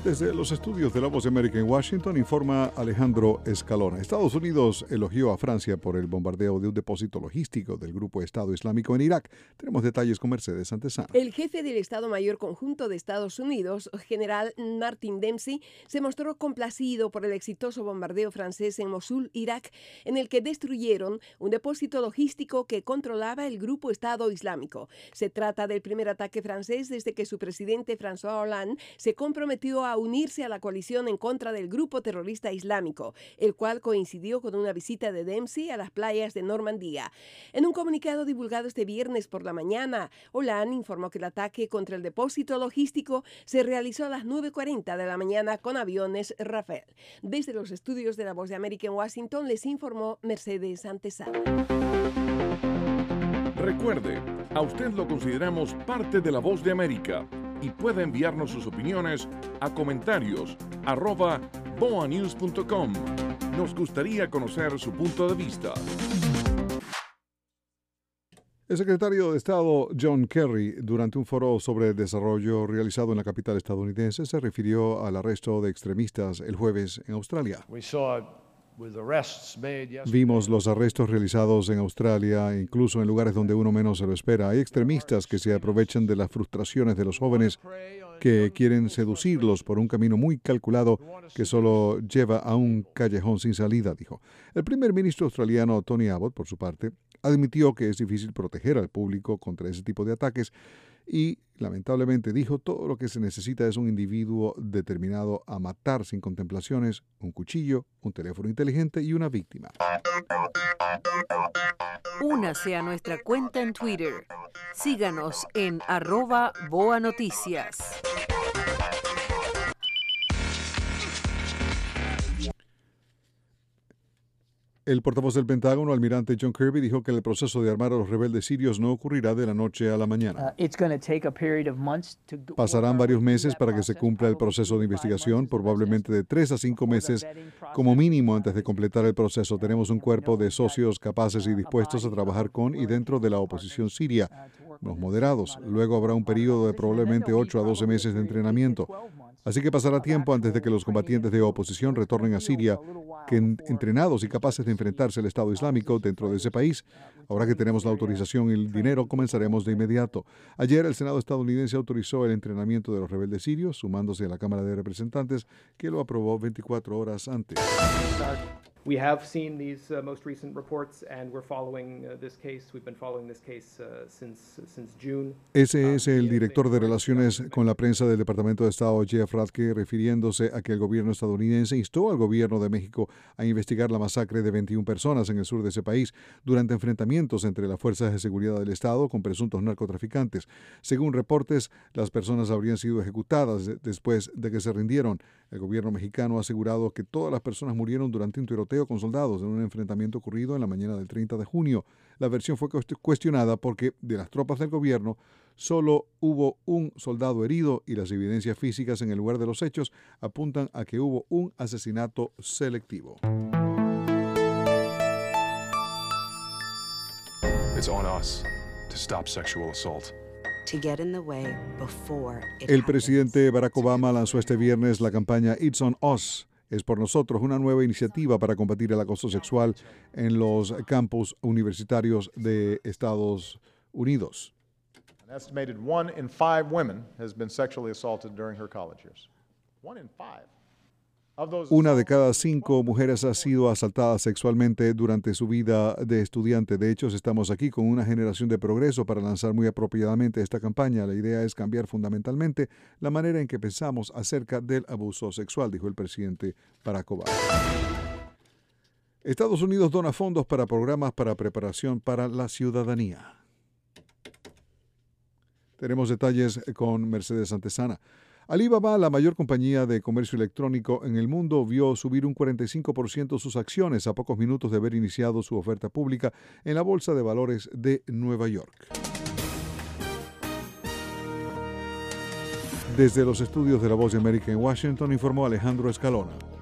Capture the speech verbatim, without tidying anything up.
Desde los estudios de La Voz de América en Washington, informa Alejandro Escalona. Estados Unidos elogió a Francia por el bombardeo de un depósito logístico del Grupo Estado Islámico en Irak. Tenemos detalles con Mercedes Antesana. El jefe del Estado Mayor Conjunto de Estados Unidos, general Martin Dempsey, se mostró complacido por el exitoso bombardeo francés en Mosul, Irak, en el que destruyeron un depósito logístico que controlaba el Grupo Estado Islámico. Se trata del primer ataque francés desde que su presidente François Hollande se comprometió a unirse a la coalición en contra del grupo terrorista islámico, el cual coincidió con una visita de Dempsey a las playas de Normandía. En un comunicado divulgado este viernes por la mañana, Hollande informó que el ataque contra el depósito logístico se realizó a las nueve cuarenta de la mañana con aviones Rafale. Desde los estudios de La Voz de América en Washington les informó Mercedes Antesana. Recuerde, a usted lo consideramos parte de La Voz de América y puede enviarnos sus opiniones a comentarios arroba boa news punto com. Nos gustaría conocer su punto de vista. El secretario de Estado John Kerry, durante un foro sobre desarrollo realizado en la capital estadounidense, se refirió al arresto de extremistas el jueves en Australia. Vimos los arrestos realizados en Australia, incluso en lugares donde uno menos se lo espera. Hay extremistas que se aprovechan de las frustraciones de los jóvenes que quieren seducirlos por un camino muy calculado que solo lleva a un callejón sin salida, dijo. El primer ministro australiano Tony Abbott, por su parte, admitió que es difícil proteger al público contra ese tipo de ataques y, lamentablemente, dijo, todo lo que se necesita es un individuo determinado a matar sin contemplaciones, un cuchillo, un teléfono inteligente y una víctima. Únase a nuestra cuenta en Twitter. Síganos en arroba Boa Noticias. El portavoz del Pentágono, almirante John Kirby, dijo que el proceso de armar a los rebeldes sirios no ocurrirá de la noche a la mañana. Pasarán varios meses para que se cumpla el proceso de investigación, probablemente de tres a cinco meses como mínimo antes de completar el proceso. Tenemos un cuerpo de socios capaces y dispuestos a trabajar con y dentro de la oposición siria, los moderados. Luego habrá un periodo de probablemente ocho a doce meses de entrenamiento. Así que pasará tiempo antes de que los combatientes de oposición retornen a Siria, que entrenados y capaces de enfrentarse al Estado Islámico dentro de ese país. Ahora que tenemos la autorización y el dinero, comenzaremos de inmediato. Ayer el Senado estadounidense autorizó el entrenamiento de los rebeldes sirios, sumándose a la Cámara de Representantes, que lo aprobó veinticuatro horas antes. We have seen these uh, most recent reports and we're following uh, this case. We've been following this case uh, since since June. Ese es el director de Relaciones con la Prensa del Departamento de Estado, Jeff Radke, refiriéndose a que el gobierno estadounidense instó al gobierno de México a investigar la masacre de veintiuna personas en el sur de ese país durante enfrentamientos entre las fuerzas de seguridad del Estado con presuntos narcotraficantes. Según reportes, las personas habrían sido ejecutadas de- después de que se rindieron. El gobierno mexicano ha asegurado que todas las personas murieron durante un tiroteo con soldados en un enfrentamiento ocurrido en la mañana del treinta de junio. La versión fue cuestionada porque de las tropas del gobierno solo hubo un soldado herido y las evidencias físicas en el lugar de los hechos apuntan a que hubo un asesinato selectivo. It's on us to stop sexual assault. To get in the way before it El happens. presidente Barack Obama lanzó este viernes la campaña It's on Us. Es por nosotros una nueva iniciativa para combatir el acoso sexual en los campus universitarios de Estados Unidos. An estimated one in five women has been sexually assaulted during her college years. One in five. Of those Una de cada cinco mujeres ha sido asaltada sexualmente durante su vida de estudiante. De hecho, estamos aquí con una generación de progreso para lanzar muy apropiadamente esta campaña. La idea es cambiar fundamentalmente la manera en que pensamos acerca del abuso sexual, dijo el presidente Barack Obama. Estados Unidos dona fondos para programas para preparación para la ciudadanía. Tenemos detalles con Mercedes Antesana. Alibaba, la mayor compañía de comercio electrónico en el mundo, vio subir un cuarenta y cinco por ciento sus acciones a pocos minutos de haber iniciado su oferta pública en la Bolsa de Valores de Nueva York. Desde los estudios de La Voz de América en Washington, informó Alejandro Escalona.